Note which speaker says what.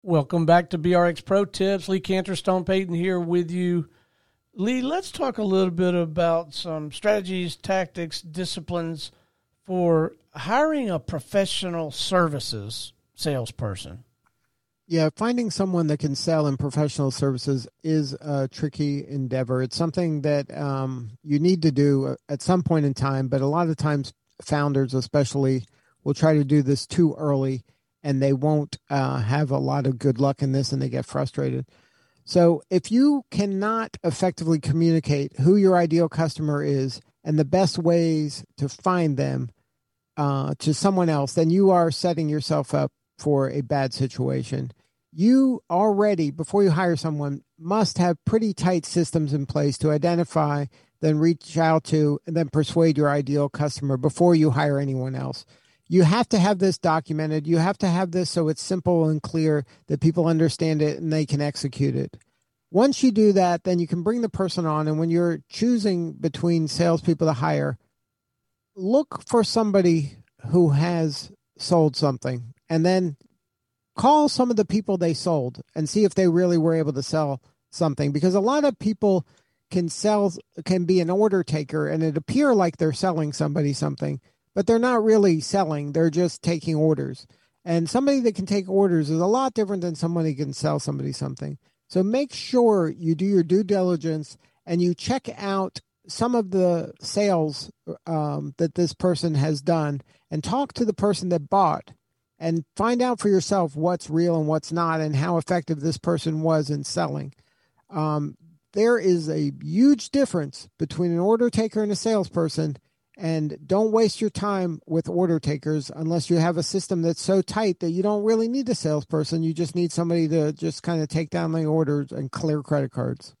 Speaker 1: Welcome back to BRX Pro Tips. Lee Canterstone Payton here with you. Lee, let's talk a little bit about some strategies, tactics, disciplines for hiring a professional services salesperson.
Speaker 2: Yeah, finding someone that can sell in professional services is a tricky endeavor. It's something that you need to do at some point in time, but a lot of times founders especially will try to do this too early, and they won't have a lot of good luck in this, and they get frustrated. So if you cannot effectively communicate who your ideal customer is and the best ways to find them to someone else, then you are setting yourself up for a bad situation. You already, before you hire someone, must have pretty tight systems in place to identify, then reach out to, and then persuade your ideal customer before you hire anyone else. You have to have this documented. You have to have this so it's simple and clear that people understand it and they can execute it. Once you do that, then you can bring the person on. And when you're choosing between salespeople to hire, look for somebody who has sold something and then call some of the people they sold and see if they really were able to sell something. Because a lot of people can be an order taker and it appear like they're selling somebody something, but they're not really selling. They're just taking orders. And somebody that can take orders is a lot different than somebody who can sell somebody something. So make sure you do your due diligence and you check out some of the sales that this person has done and talk to the person that bought and find out for yourself what's real and what's not and how effective this person was in selling. There is a huge difference between an order taker and a salesperson. And don't waste your time with order takers unless you have a system that's so tight that you don't really need a salesperson. You just need somebody to just kind of take down the orders and clear credit cards.